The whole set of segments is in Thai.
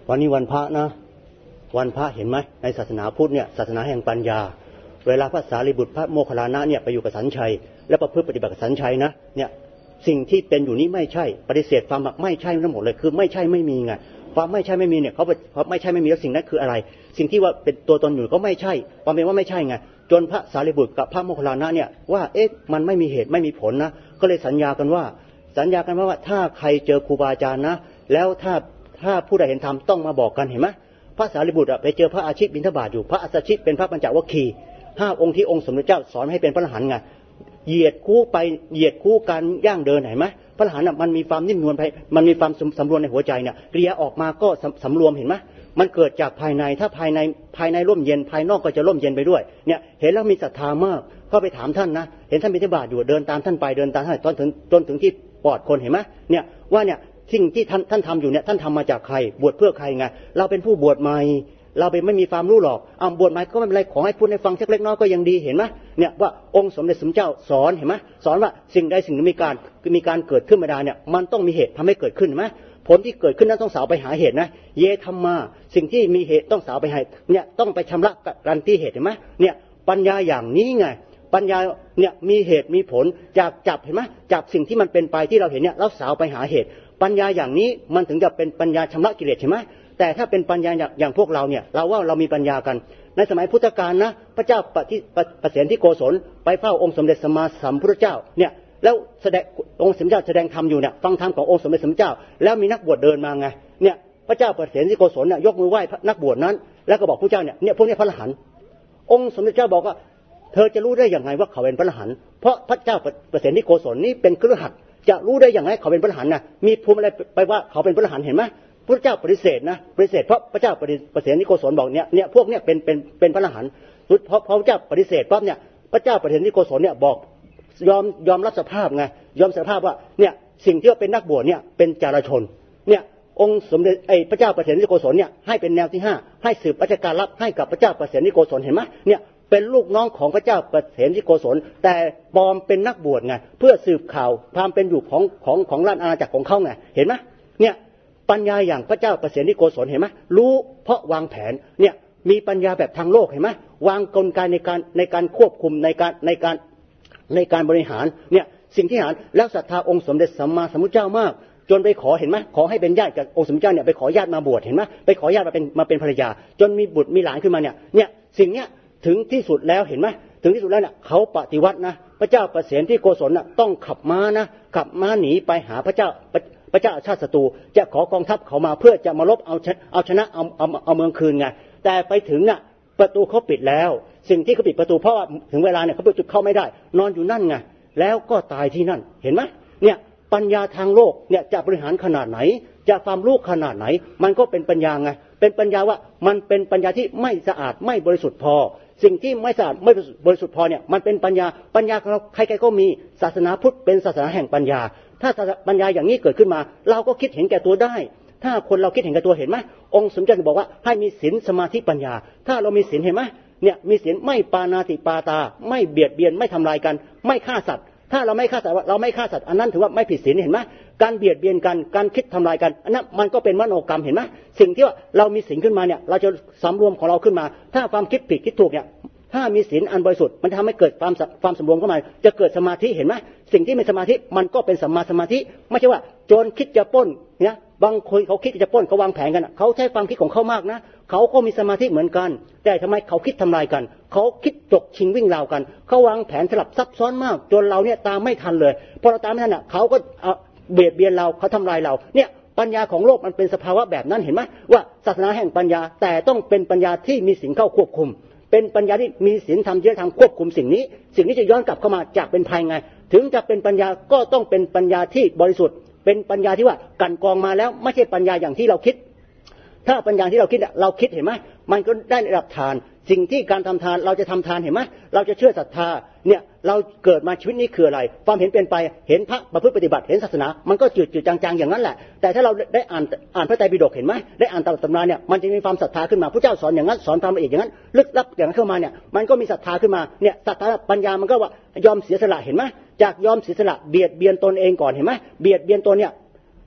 วันนี้วันพระนะวันพระเห็นไหมในศาสนาพุทธเนี่ยศาสนาแห่งปัญญาเวลาพระสารีบุตรพระโมคคัลลานะเนี่ยไปอยู่กับสัญชัยและประพฤติปฏิบัติกับสัญชัยนะเนี่ยสิ่งที่เป็นอยู่นี้ไม่ใช่ปฏิเสธความไม่ใช่ทั้งหมดเลยคือไม่ใช่ไม่มีไงความไม่ใช่ไม่มีเนี่ยเขาไม่ใช่ไม่มีแล้วสิ่งนั้นคืออะไรสิ่งที่ว่าเป็นตัวตนอยู่ก็ไม่ใช่ความเป็นว่าไม่ใช่ไงจนพระสารีบุตรกับพระโมคคัลลานะเนี่ยว่ามันไม่มีเหตุไม่มีผลนะก็เลยสัญญากันว่าถ้าใครเจอครูบาอาจารย์นะแล้วถ้าผู้ใดเห็นธรรมต้องมาบอกกันเห็นไหมพระสารีบุตรไปเจอพระอาชิบิณฑบาตอยู่พระอัสสชิเป็นพระปัญจวัคคีย์5 องค์ที่องค์สมเด็จเจ้าสอนให้เป็นพระอรหันต์ไงเหยียดคู่การย่างเดินเห็นไหมพระอรหันต์มันมีความนิ่มนวลมันมีความสำรวมในหัวใจเนี่ยกิริยาออกมาก็สำรวมเห็นไหมมันเกิดจากภายในถ้าภายในร่มเย็นภายนอกก็จะร่มเย็นไปด้วยเนี่ยเห็นแล้วมีศรัทธามากก็ไปถามท่านนะเห็นท่านบิณฑบาตอยู่เดินตามท่านไปเดินตามท่านจนถึงที่ปลอดคนเห็นไหมเนี่ยว่าเนี่ยสิ่งที่ท่านทำอยู่เนี่ยท่านทำมาจากใครบวชเพื่อใครไงเราเป็นผู้บวชใหม่เราไม่มีความรู้หรอกบวชใหม่ก็ไม่เป็นไรขอให้พูดให้ฟังสักเล็กน้อยก็ยังดีเห็นไหมเนี่ยว่าองค์สมเด็จสมเจ้าสอนเห็นไหมสอนว่าสิ่งใดสิ่งหนึ่งมีการเกิดขึ้นมาได้เนี่ยมันต้องมีเหตุทำให้เกิดขึ้นเห็นไหมผลที่เกิดขึ้นนั้นต้องสาวไปหาเหตุนะเยธรรมาสิ่งที่มีเหตุต้องสาวไปหาเนี่ยต้องไปชำระกันที่เหตุเห็นไหมเนี่ยปัญญาอย่างนี้ไงปัญญาเนี่ยมีเหตุมีผลจากจับเห็นไหมจับสิ่งที่มันเป็นไปที่เราเห็นเนี่ยแล้วสาวไปหาเหตุปัญญาอย่างนี้มันถึงจะเป็นปัญญาชำระกิเลสใช่ไหมแต่ถ้าเป็นปัญญาอย่างพวกเราเนี่ยเราว่าเรามีปัญญากันในสมัยพุทธกาลนะพระเจ้าประเสนที่โกศลไปเฝ้าองค์สมเด็จสัมมาสัมพุทธเจ้าเนี่ยแล้วแสดงองค์สมเด็จเจ้าแสดงธรรมอยู่เนี่ยฟังธรรมขององค์สมเด็จสัมมาสัมพุทธเจ้าแล้วมีนักบวชเดินมาไงเนี่ยพระเจ้าประเสนที่โกศลเนี่ยยกมือไหว้นักบวชนั้นแล้วก็บอกพระเจ้าเนี่ยพวกนี้พระอรหันต์องค์สมเด็จเจ้าบอกว่าเธอจะรู้ได้อย่างไรว่าเขาเป็นพระอรหันต์เพราะพระเจ้าประเสนที่โกศลนี่เป็นคฤหัสถ์จะรู้ได้อย่างไรเขาเป็นพระอรหันต์นะมีภูมิอะไรไปว่าเขาเป็นพระอรหันต์เห็นไหมพระเจ้าปฏิเสธนะปฏิเสธเพราะพระเจ้าประเสนที่โกศลบอกเนี่ยพวกเนี่ยเป็นพระอรหันต์เพราะพระเจ้าปฏิเสธปั๊บเนี่ยพระเจ้าประเสนที่โกศลเนี่ยบอกยอมรับสภาพไงยอมสภาพว่าเนี่ยสิ่งที่ว่าเป็นนักบวชเนี่ยเป็นจารชนเนี่ยองค์สมเด็จพระเจ้าประเสนที่โกศลเนี่ยให้เป็นแนวที่5ให้สืบราชการลับให้กับพระเจ้าประเสนที่โกศลเห็นไหมเนี่ยเป็นลูกน้องของพระเจ้าประเสนที่โกศลแต่ปลอมเป็นนักบวชไงเพื่อสืบข่าวความเป็นอยู่ของราชอาณาจักรของเขาไงเห็นไหมเนี่ยปัญญาอย่างพระเจ้าประเสนที่โกศลเห็นไหมรู้เพราะวางแผนเนี่ยมีปัญญาแบบทางโลกเห็นไหมวางกลไกในการควบคุมในการบริหารเนี่ยสิ่งที่หารแล้วศรัทธาองค์สมเด็จสัมมาสัมพุทธเจ้ามากจนไปขอเห็นไหมขอให้เป็นญาติกับองค์สมเด็จเจ้าเนี่ยไปขอญาติมาบวชเห็นไหมไปขอญาติมาเป็นภรรยาจนมีบุตรมีหลานขึ้นมาเนี่ยสิ่งเนี้ยถึงที่สุดแล้วเห็นไหมถึงที่สุดแล้วเนี่ยเขาปฏิวัตินะพระเจ้าประเสนที่โกศลน่ะต้องขับม้าหนีไปหาพระเจ้าชาติศัตรูจะขอกองทัพเขามาเพื่อจะมาลบเอาชนะเอาเมืองคืนไงแต่ไปถึงน่ะประตูเขาปิดแล้วสิ่งที่เขาปิดประตูเพราะว่าถึงเวลาเนี่ยเขาปิดเข้าไม่ได้นอนอยู่นั่นไงแล้วก็ตายที่นั่นเห็นไหมเนี่ยปัญญาทางโลกเนี่ยจะบริหารขนาดไหนจะความรู้ขนาดไหนมันก็เป็นปัญญาไงเป็นปัญญาว่ามันเป็นปัญญาที่ไม่สะอาดไม่บริสุทธิ์พอสิ่งที่ไม่สะอาดไม่บริสุทธิ์พอเนี่ยมันเป็นปัญญาของเราใครๆก็มีศาสนาพุทธเป็นศาสนาแห่งปัญญาถ้าปัญญาอย่างนี้เกิดขึ้นมาเราก็คิดเห็นแก่ตัวได้ถ้าคนเราคิดเห็นแก่ตัวเห็นไหมองค์สมเด็จบอกว่าให้มีศีลสมาธิปัญญาถ้าเรามีศีลเห็นไหมเนี่ยมีศีลไม่ปาณาติปาตาไม่เบียดเบียนไม่ทำลายกันไม่ฆ่าสัตว์ถ้าเราไม่ฆ่าสัตว์เราไม่ฆ่าสัตว์อันนั้นถือว่าไม่ผิดศีลเห็นไหมการเบียดเบียนกันการคิดทำลายกันอันนั้นมันก็เป็นมโนกรรมเห็นไหมสิ่งที่ว่าเรามีศีลขึ้นมาเนี่ยเราจะสำรวมของเราขึ้นมาถ้าความคิดผิดคิดถูกเนี่ยถ้ามีศีลอันบริสุทธิ์มันทำให้เกิดความสำรวมเข้ามาจะเกิดสมาธิเห็นไหมสิ่งที่มีสมาธิมันก็เป็นสัมมาสมาธิไม่ใช่ว่าโจรคิดจะปล้นเนี่ยบางคนเขาคิดจะปล้นเขาวางแผนกันเขาใช้ความคิดของเขามากนะเขาก็มีสมาธิเหมือนกันแต่ทำไมเขาคิดทำลายกันเขาคิดจกชิงวิ่งราวกันเขาวางแผนสลับซับซ้อนมากจนเราเนี่ยตามไม่ทันเลยพอเราตามไม่ทันเขาก็เบียดเบียนเราเขาทำลายเราเนี่ยปัญญาของโลกมันเป็นสภาวะแบบนั้นเห็นไหมว่าศาสนาแห่งปัญญาแต่ต้องเป็นปัญญาที่มีศีลเข้าควบคุมเป็นปัญญาที่มีศีลธรรมจริยธรรมควบคุมสิ่งนี้จะย้อนกลับเข้ามาจากเป็นภายในถึงจะเป็นปัญญาก็ต้องเป็นปัญญาที่บริสุทธิ์เป็นปัญญาที่ว่ากันกรองมาแล้วไม่ใช่ปัญญาอย่างที่เราคิดถ้าปัญญาที่เราคิดเห็นไหมมันก็ได้ระดับทานสิ่งที่การทำทานเราจะทำทานเห็นไหมเราจะเชื่อศรัทธาเนี่ยเราเกิดมาชีวิตนี้คืออะไรความเห็นเป็นไปเห็นพระประพฤติปฏิบัติเห็นศาสนามันก็จืดจางๆอย่างนั้นแหละแต่ถ้าเราได้อ่านพระไตรปิฎกเห็นไหมได้อ่านตำราเนี่ยมันจะมีความศรัทธาขึ้นมาพระเจ้าสอนอย่างนั้นสอนความละเอียดอย่างนั้นลึกลับอย่างนั้นเข้ามาเนี่ยมันก็มีศรัทธาขึ้นมาเนี่ยศรัทธาปัญญามันก็ว่ายอมเสียสละเห็นไหมจากยอมเสียสละเบียดเบียนตนเองก่อนเห็นไหมเบียดเบียนตนเนี่ย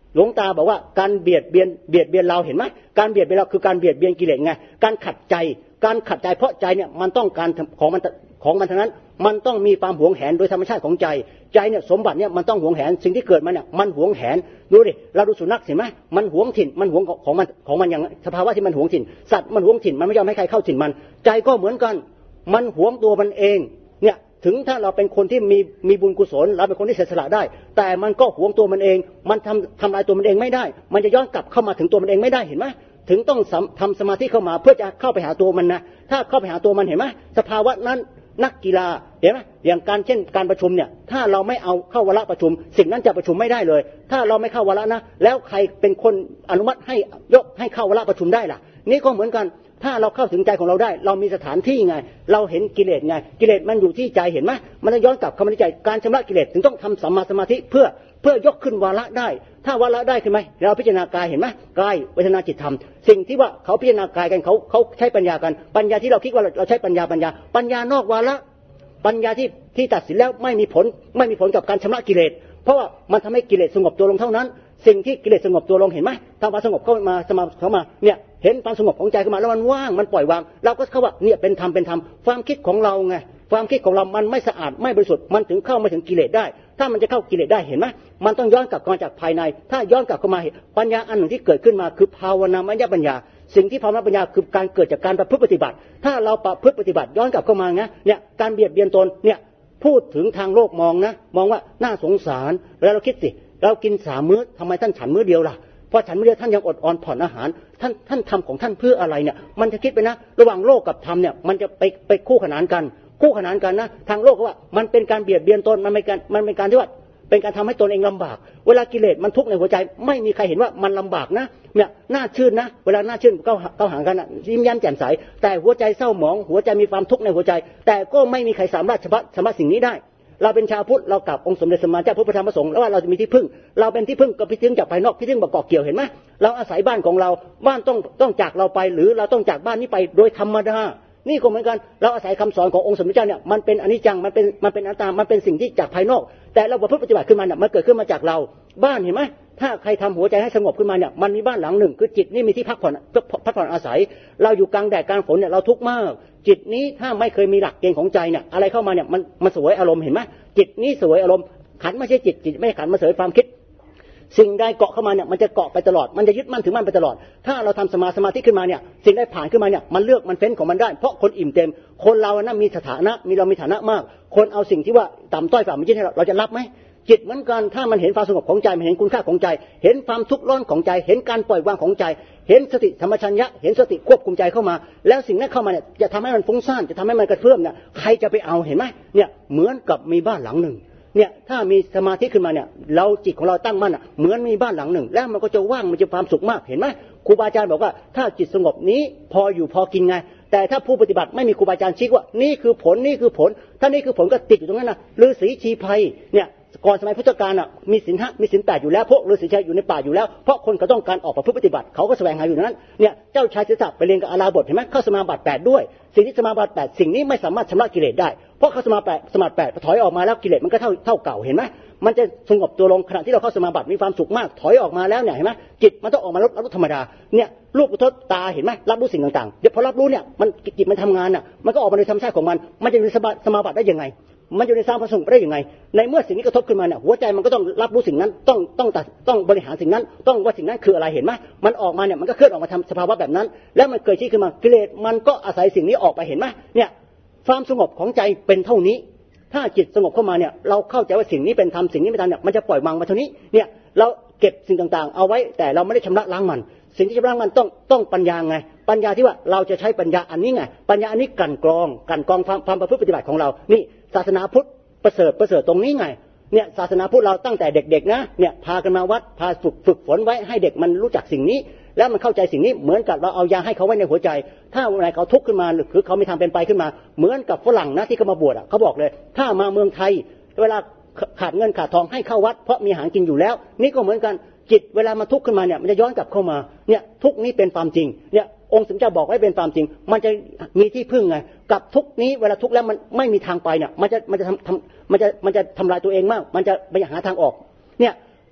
หลวงตาบอกว่าการเบียดเบียนเราเห็นไหมการเบียดเบียนเราคือการเบียดเบียนกิเลสไงการขัดใจเพราะใจเนี่ยมันต้องการของมันทั้งนั้นมันต้องมีความหวงแหนโดยธรรมชาติของใจเนี่ยสมบัติเนี่ยมันต้องหวงแหนสิ่งที่เกิดมาเนี่ยมันหวงแหนดูดิเราดูสุนัขเห็นไหมมันหวงถิ่นมันหวงของมันอย่างสภาวะที่มันหวงถิ่นสัตว์มันหวงถิ่นมันไม่ยอมให้ใครเข้าถิ่นมันใจก็เหมือนกันมันหวงตัวมันเองเนี่ยถึงถ้าเราเป็นคนที่มีบุญกุศลเราเป็นคนที่เสียสละได้แต่มันก็หวงตัวมันเองมันทำลายตัวมันเองไม่ได้มันจะย้อนกลับเข้ามาถึงตัวมันเองไม่ได้เห็นไหมถึงต้องทำสมาธิเข้ามาเพื่อจะเข้าไปหาตัวมันนะถ้าเข้าไปหาตัวมันเห็นไหมสภาวะนั้นนักกีฬาเห็นไหมอย่างเช่นการประชุมเนี่ยถ้าเราไม่เอาเข้าวาระประชุมสิ่งนั้นจะประชุมไม่ได้เลยถ้าเราไม่เข้าวาระนะแล้วใครเป็นคนอนุมัติให้เข้าวาระประชุมได้ล่ะนี่ก็เหมือนกันถ้าเราเข้าถึงใจของเราได้เรามีสถานที่ไงเราเห็นกิเลสไงกิเลสมันอยู่ที่ใจเห็นไหมมันจะย้อนกลับเข้ามาในใจการชำระกิเลสถึงต้องทำสัมมาสมาธิเพื่อยกขึ้นวาระได้ถ้าวาระได้ขึ้นไหมเราพิจารณากายเห็นไหมกายเวทนาจิตธรรมสิ่งที่ว่าเขาพิจารณากายกันเขาใช้ปัญญากันปัญญาที่เราคิดว่าเราใช้ปัญญานอกวาระปัญญาที่ตัดสินแล้วไม่มีผลกับการชำระกิเลสเพราะว่ามันทำให้กิเลสสงบตัวลงเท่านั้นสิ่งที่กิเลสสงบตัวลงเห็นไหมถ้าความสงบเข้ามาเนี่ยเห็นความสงบของใจขึ้นมาแล้วมันว่างมันปล่อยวางเราก็เข้าว่าเนี่ยเป็นธรรมความคิดของเราไงความคิดของเรามันไม่สะอาดไม่บริสุทธิ์มันถึงเข้ามาถึงกิเลสได้ถ้ามันจะเข้ากิเลสได้เห็นไหมมันต้องย้อนกลับมาจากภายในถ้าย้อนกลับเข้ามาปัญญาอันหนึ่งที่เกิดขึ้นมาคือภาวนามยปัญญาสิ่งที่ภาวนาปัญญาคือการเกิดจากการประพฤติปฏิบัติถ้าเราประพฤติปฏิบัติย้อนกลับเข้ามาเนี่ยการเบียดเบียนตนเนี่ยพูดถึงทางโลกมองว่าน่าสงสารแล้วเราคิดสิเรากิน3 มื้อทำไมท่านฉันมื้อเดียวล่ะพอฉันมื้อเดียวท่านยังอดอ่อนผ่อนอาหารท่านทำของท่านเพื่ออะไรเนี่ยมันจะคิดไปนะระหว่างโลกกับธรรมเนี่ยมันจะไปคู่ขนานกันนะทางโลกก็ว่ามันเป็นการเบียดเบียนตนมันเป็นการที่ว่าเป็นการทำให้ตนเองลำบากเวลากิเลสมันทุกข์ในหัวใจไม่มีใครเห็นว่ามันลำบากนะเนี่ยน่าชื่นนะเวลาน่าชื่นก็หากันยิ้มแย้มแจ่มใสแต่หัวใจเศร้าหมองหัวใจมีความทุกข์ในหัวใจแต่ก็ไม่มีใครสามารถชำระสิ่งนี้ได้เราเป็นชาวพุทธเรากราบองค์สมเด็จสมมาเจ้าพระพุทธธรรมพระสงฆ์แล้วว่าเราจะมีที่พึ่งเราเป็นที่พึ่งกับพิพึ่งจากภายนอกพิพึ่งแบบเกาะเกี่ยวเห็นไหมเราอาศัยบ้านของเราบ้านต้องจากเราไปหรือเราต้องจากบ้านนี้ไปโดยธรรมดานี่ก็เหมือนกันเราอาศัยคำสอนขององค์สมเด็จเจ้าเนี่ยมันเป็นอนิจจังมันเป็นอนัตตามันเป็นสิ่งที่จากภายนอกแต่เราประพฤติปฏิบัติขึ้นมาเนี่ยมันเกิดขึ้นมาจากเราบ้านเห็นไหมถ้าใครทำหัวใจให้สงบขึ้นมาเนี่ยมันมีบ้านหลังหนึ่งคือจิตนี่มีที่พักผ่อนอาศัยเราอยู่กลางแดดกลางฝนเนี่ยเราทุกข์มากจิตนี้ถ้าไม่เคยมีหลักเกณฑ์ของใจเนี่ยอะไรเข้ามาเนี่ยมันสวยอารมณ์เห็นไหมจิตนี้สวยอารมณ์ขันไม่ใช่จิตไม่ขันมาเสวยความคิดสิ่งใดเกาะเข้ามาเนี่ยมันจะเกาะไปตลอดมันจะยึดมั่นถือมั่นไปตลอดถ้าเราทำสมาธิขึ้นมาเนี่ยสิ่งใดผ่านขึ้นมาเนี่ยมันเลือกมันเฟ้นของมันได้เพราะคนอิ่มเต็มคนเรานะมีสถานะเรามีฐานะมากคนเอาสิ่งที่ว่าต่ำต้อยฝ่ามันยื่นให้เราจะรับไหมจิตเหมือนกันถ้ามันเห็นความสงบของใจมันเห็นคุณค่าของใจเห็นความทุกข์ร้อนของใจเห็นการปล่อยวางของใจเห็นสติธรรมชัญญะเห็นสติควบคุมใจเข้ามาแล้วสิ่งนั้นเข้ามาเนี่ยจะทำให้มันฟุ้งซ่านจะทำให้มันกระเพื่อมเนี่ยใครจะไปเอาเห็นไหมเนี่ยเหมือนกับมีบ้านหลังหนึ่งเนี่ยถ้ามีสมาธิขึ้นมาเนี่ยเราจิตของเราตั้งมั่นเหมือนมีบ้านหลังหนึ่งแล้วมันก็จะว่างมันจะความสุขมากเห็นไหมครูบาอาจารย์บอกว่าถ้าจิตสงบนี้พออยู่พอกินไงแต่ถ้าผู้ปฏิบัติไม่มีครูบาอาจารย์ชี้ว่านี่คือผลถ้านี่คือผลก็ติดอยู่ตรงนั้นนะฤาษีชีไพรเนี่ยก่อนสมัยพุทธกาลมีศีล 5มีศีล 8อยู่แล้วพวกฤาษีชัยอยู่ในป่าอยู่แล้วเพราะคนเขาต้องการออกประพฤติปฏิบัติเขาก็แสวงหาอยู่นั้นเนี่ยเจ้าชายศิทธัตถะไปเรียนกับอาราบทเห็นไหมเข้าสมาบัติ8ด้วยสิ่งที่สมาบัติ8สิ่งนี้ไม่สามารถชำระกิเลสได้เพราะเข้าสมาบัติ8ถอยออกมาแล้วกิเลสมันก็เท่าเก่าเห็นไหมมันจะสงบตัวลงขณะที่เราเข้าสมาบัติมีความสุขมากถอยออกมาแล้วเนี่ยเห็นไหมจิตมันต้องออกมารับรู้ธรรมดาเนี่ยรูปกระทบตาเห็นไหมรับรู้สิ่งต่างๆเดี๋ยวพอรับรู้เนี่ยมันจิตมันทำงานมันก็ออกมาในธรรมชาติของมันจะอยู่ในสมาบัติได้ยังไงมันอยู่ในสมาบัติได้ยังไงในเมื่อสิ่งนี้กระทบขึ้นมาเนี่ยหัวใจมันก็ต้องรับรู้สิ่งนั้นต้องบริหารสิ่งนั้นต้องว่าสิ่งนั้นคืออะไรเห็นไหมมันออกมาเนี่ยมันก็เคลื่อนออกมาทำสภาวะแบบนั้นแล้วมันเกิดขึ้นมากิเลสมันก็อาศัยสิ่งนี้ออกไปเห็นไหมเนี่ยความสงบของใจเป็นเท่านี้ถ้าจิตสงบเข้ามาเนี่ยเราเข้าใจว่าสิ่งนี้เป็นธรรมสิ่งนี้เป็นธรรมเนี่ยมันจะปล่อยวางมาเท่านี้เนี่ยเราเก็บสิ่งต่างๆเอาไว้แต่เราไม่ได้ชำระล้างมันสิ่งที่ชำระล้างมันต้องปัญญาไงปัญญาที่ว่าเราจะใช้ปัญญาอันนี้ไงปัญญาอันนี้กลั่นกรองความประพฤติปฏิบัติของเรานี่ศาสนาพุทธประเสริฐตรงนี้ไงเนี่ยศาสนาพุทธเราตั้งแต่เด็กๆนะเนี่ยพากันมาวัดพาฝึกฝนไว้ให้เด็กมันรู้จักสิ่งนี้แล้วมันเข้าใจสิ่งนี้เหมือนกับเราเอายาให้เขาไว้ในหัวใจถ้าวันไหนเขาทุกข์ขึ้นมาหรือเขามีทางเป็นไปขึ้นมาเหมือนกับฝรั่งนะที่เขามาบวชเขาบอกเลยถ้ามาเมืองไทยเวลาขาดเงินขาดทองให้เข้าวัดเพราะมีอาหารกินอยู่แล้วนี่ก็เหมือนกันจิตเวลามาทุกข์ขึ้นมาเนี่ยมันจะย้อนกลับเข้ามาเนี่ยทุกข์นี้เป็นความจริงเนี่ยองค์สมเด็จเจ้าบอกไว้เป็นความจริงมันจะมีที่พึ่งไงกับทุกข์นี้เวลาทุกข์แล้วมันไม่มีทางไปเนี่ยมันจะทำลายตัวเองมากมันจะไปหาทางออกเนี่ย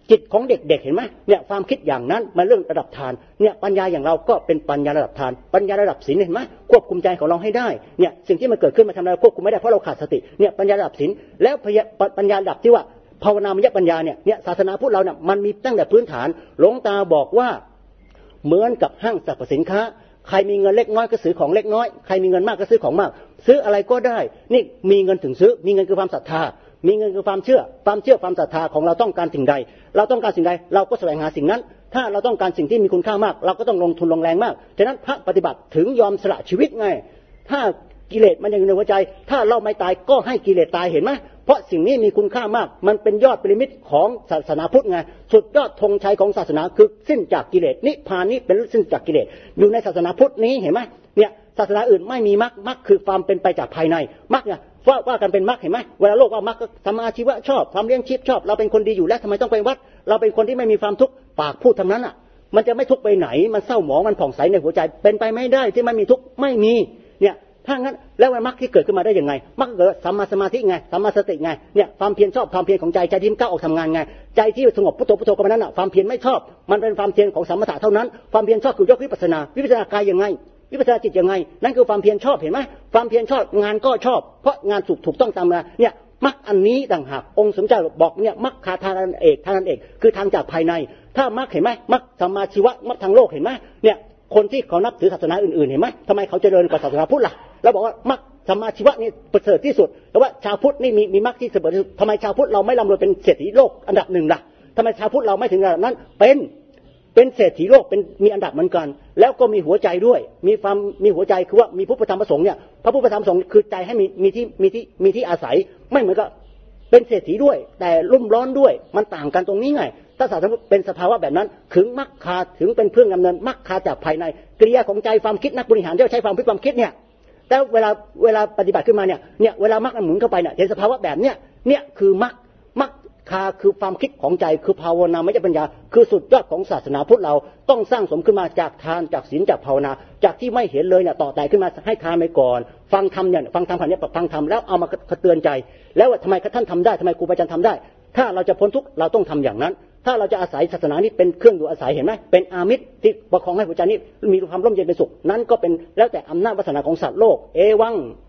จิตของเด็กๆเห็นไหมเนี่ยความคิดอย่างนั้นมันเรื่องระดับฌานเนี่ยปัญญาอย่างเราก็เป็นปัญญาระดับฌานปัญญาระดับศีลเห็นไหมควบคุมใจของเราให้ได้เนี่ยสิ่งที่มันเกิดขึ้นมาทำอะไรควบคุมไม่ได้เพราะเราขาดสติเนี่ยปัญญาระดับศีลแล้วปัญญาระดับที่ว่าภาวนามยปัญญาเนี่ยศาสนาพุทธเราเนี่ยมันมีตั้งแต่พื้นฐานหลวงตาบอกว่าเหมือนกับห้างสรรพสินค้าใครมีเงินเล็กน้อยก็ซื้อของเล็กน้อยใครมีเงินมากก็ซื้อของมากซื้ออะไรก็ได้นี่มีเงินถึงซื้อมีเงินคือความศรัทธามีเงินคือความเชื่อความศรัทธาของเราต้องการสิ่งใดเราต้องการสิ่งใดเราก็แสวงหาสิ่งนั้นถ้าเราต้องการสิ่งที่มีคุณค่ามากเราก็ต้องลงทุนลงแรงมากฉะนั้นพระปฏิบัติถึงยอมสละชีวิตไงถ้ากิเลสมันยังอยู่ในหัวใจถ้าเราไม่ตายก็ให้กิเลสตายเห็นไหมเพราะสิ่งนี้มีคุณค่ามากมันเป็นยอดปริมิตของศาสนาพุทธไงสุดยอดธงชัยของศาสนาคือสิ้นจากกิเลสนิพพานนี้เป็นสิ้นจากกิเลสอยู่ในศาสนาพุทธนี้เห็นไหมเนี่ยศาสนาอื่นไม่มีมรรคคือความเป็นไปจากภายในมรรคเนี่ยว่ากันเป็นมรรคเห็นไหมเวลาโลกว่ามรรคสัมมาชีวะชอบความเลี้ยงชีพชอบเราเป็นคนดีอยู่แล้วทำไมต้องไปวัดเราเป็นคนที่ไม่มีความทุกข์ปากพูดทั้งนั้นอ่ะมันจะไม่ทุกข์ไปไหนมันเศร้าหมองมันผ่องใสในหัวใจเป็นไปไม่ได้ที่ไม่มีทุกข์ไม่มีเนี่ยถ้างั้นแล้วมรรคที่เกิดขึ้นมาได้ยังไงมรรคเกิดสัมมาสมาธิไงสัมมาสติไงเนี่ยความเพียรชอบความเพียรของใจที่ก้าวออกทำงานไงใจที่สงบพุทโธพุทโธกันนั้นอ่ะความเพียรไม่ชอบมันเป็นความเพียรของสมถะเท่านั้นความเพียรชอบคือยกวิปัสสนากายยังไงวิปัสสนาจิตยังไงนั่นคือความเพียรชอบเห็นไหมความเพียรชอบงานก็ชอบเพราะงานถูกต้องตามมาเนี่ยมรรคอันนี้ต่างหากองค์สมเด็จบอกเนี่ยมรรคทางเอกคือทางจากภายในถ้ามรรคเห็นไหมมรรคสัมมาชีวะมรรคทางโลกเห็นไหมเนี่ยคนที่เขานับถือศาสนาอื่นๆเห็นไหมทำไมเขาเจริญกว่าศาสนาพุทธล่ะแล้วบอกว่ามรรคสัมมาชีวะนี่ประเสริฐที่สุดแต่ว่าชาวพุทธนี่มีมรรคที่เสมอที่สุดทำไมชาวพุทธเราไม่ร่ำรวยเป็นเศรษฐีโลกอันดับหนึ่งล่ะทำไมชาวพุทธเราไม่ถึงระดับนั้นเป็นเศรษฐีโลกเป็นมีอันดับเหมือนกันแล้วก็มีหัวใจด้วยมีหัวใจคือว่ามีพระพุทธธรรมประสงค์เนี่ยพระพุทธธรรมประสงค์คือใจให้มีที่อาศัยไม่เหมือนกับเป็นเศรษฐีด้วยแต่รุ่มร้อนด้วยมันต่างกันตรงนี้ไงถ้าศาสนาเป็นสภาวะแบบนั้นถึงมรรคาถึงเป็นเครื่องดำเนินมรรคาจากภายในกิริยาของใจความคิดนักบริหารที่ใช้ความคิดเนี่ยแต่เวลาปฏิบัติขึ้นมาเนี่ยเวลามรรคมันหมุนเข้าไปเนี่ยเห็นสภาวะแบบเนี่ยคือมรรคาคือความคิดของใจคือภาวนามยปัญญาคือสุดยอดของศาสนาพุทธเราต้องสร้างสมขึ้นมาจากทานจากศีลจากภาวนาจากที่ไม่เห็นเลยเนี่ยต่อแต่ขึ้นมาให้ทานไปก่อนฟังธรรมฟังธรรมแล้วเอามาเตือนใจแล้วทำไมท่านทำได้ทำไมครูบาอาจารย์ทำได้ถ้าเราจะพ้นทุกข์เราต้องทำอย่างนั้นถ้าเราจะอาศัยศาสนานี้เป็นเครื่องอยู่อาศัยเห็นไหมเป็นอามิตรที่ประคองให้หัวใจนี้มีความร่มเย็นเป็นสุขนั้นก็เป็นแล้วแต่อำนาจวาสนาของสัตว์โลกเอวัง